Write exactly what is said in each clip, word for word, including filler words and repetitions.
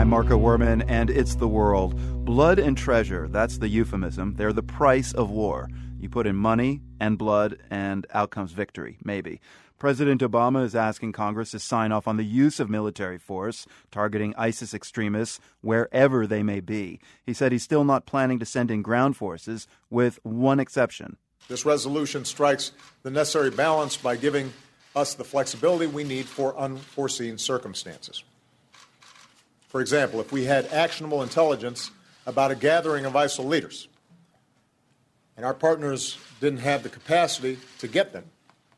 I'm Marco Werman, and it's the world. Blood and treasure, that's the euphemism. They're the price of war. You put in money and blood, and out comes victory, maybe. President Obama is asking Congress to sign off on the use of military force, targeting ISIS extremists wherever they may be. He said he's still not planning to send in ground forces, with one exception. This resolution strikes the necessary balance by giving us the flexibility we need for unforeseen circumstances. For example, if we had actionable intelligence about a gathering of ISIL leaders and our partners didn't have the capacity to get them,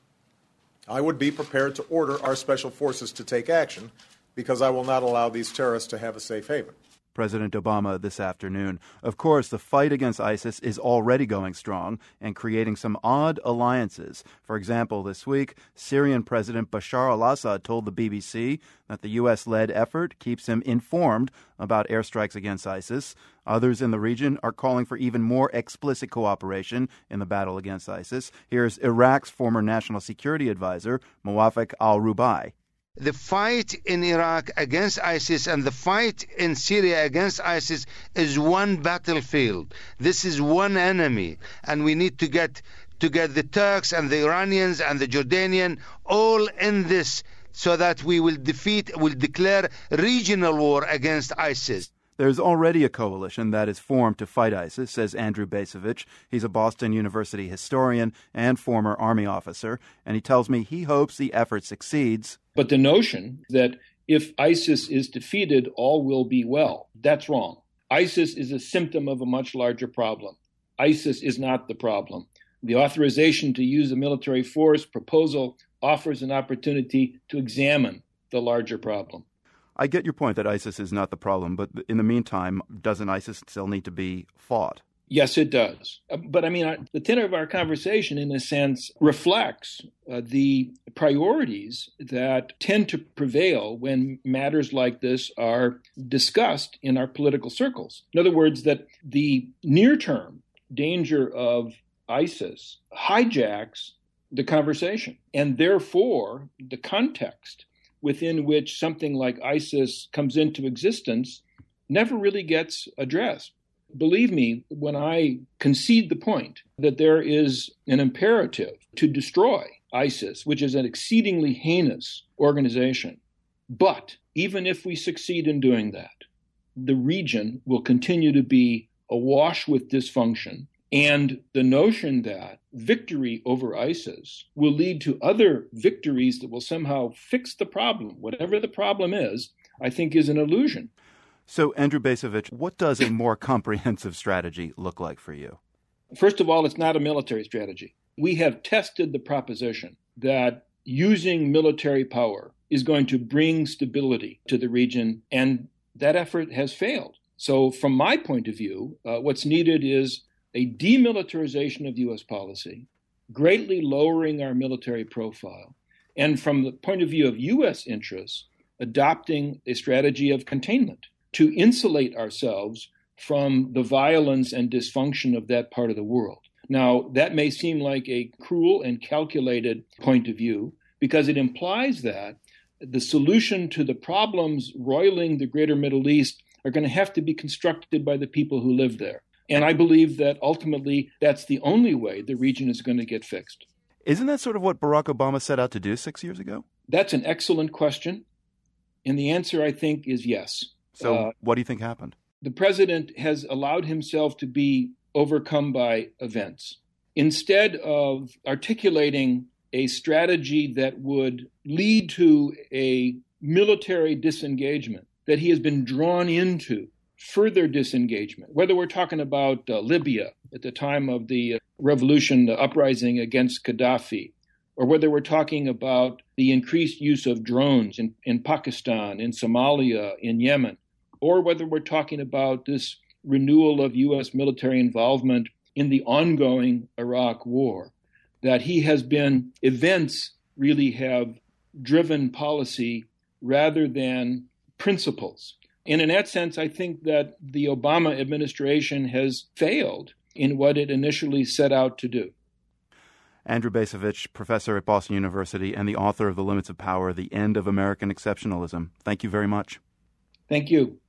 I would be prepared to order our special forces to take action because I will not allow these terrorists to have a safe haven. President Obama this afternoon. Of course, the fight against ISIS is already going strong and creating some odd alliances. For example, this week, Syrian President Bashar al-Assad told the B B C that the U S-led effort keeps him informed about airstrikes against ISIS. Others in the region are calling for even more explicit cooperation in the battle against ISIS. Here's Iraq's former national security advisor, Muwafiq al-Rubai. The fight in Iraq against ISIS and the fight in Syria against ISIS is one battlefield. This is one enemy, and we need to get to get the Turks and the Iranians and the Jordanian all in this so that we will defeat, will declare regional war against ISIS. There's already a coalition that is formed to fight ISIS, says Andrew Bacevich. He's a Boston University historian and former Army officer, and he tells me he hopes the effort succeeds. But the notion that if ISIS is defeated, all will be well, that's wrong. ISIS is a symptom of a much larger problem. ISIS is not the problem. The authorization to use a military force proposal offers an opportunity to examine the larger problem. I get your point that ISIS is not the problem, but in the meantime, doesn't ISIS still need to be fought? Yes, it does. But I mean, the tenor of our conversation, in a sense, reflects uh, the priorities that tend to prevail when matters like this are discussed in our political circles. In other words, that the near-term danger of ISIS hijacks the conversation, and therefore the context within which something like ISIS comes into existence never really gets addressed. Believe me, when I concede the point that there is an imperative to destroy ISIS, which is an exceedingly heinous organization, but even if we succeed in doing that, the region will continue to be awash with dysfunction. And the notion that victory over ISIS will lead to other victories that will somehow fix the problem, whatever the problem is, I think is an illusion. So, Andrew Bacevich, what does a more comprehensive strategy look like for you? First of all, it's not a military strategy. We have tested the proposition that using military power is going to bring stability to the region, and that effort has failed. So, from my point of view, uh, what's needed is a demilitarization of U S policy, greatly lowering our military profile, and from the point of view of U S interests, adopting a strategy of containment to insulate ourselves from the violence and dysfunction of that part of the world. Now, that may seem like a cruel and calculated point of view because it implies that the solution to the problems roiling the greater Middle East are going to have to be constructed by the people who live there. And I believe that ultimately that's the only way the region is going to get fixed. Isn't that sort of what Barack Obama set out to do six years ago? That's an excellent question. And the answer, I think, is yes. So uh, what do you think happened? The president has allowed himself to be overcome by events. Instead of articulating a strategy that would lead to a military disengagement, that he has been drawn into further disengagement, whether we're talking about uh, Libya at the time of the uh, revolution, the uprising against Gaddafi, or whether we're talking about the increased use of drones in, in Pakistan, in Somalia, in Yemen, or whether we're talking about this renewal of U S military involvement in the ongoing Iraq war, that he has been, events really have driven policy rather than principles. And in that sense, I think that the Obama administration has failed in what it initially set out to do. Andrew Bacevich, professor at Boston University and the author of The Limits of Power, The End of American Exceptionalism. Thank you very much. Thank you.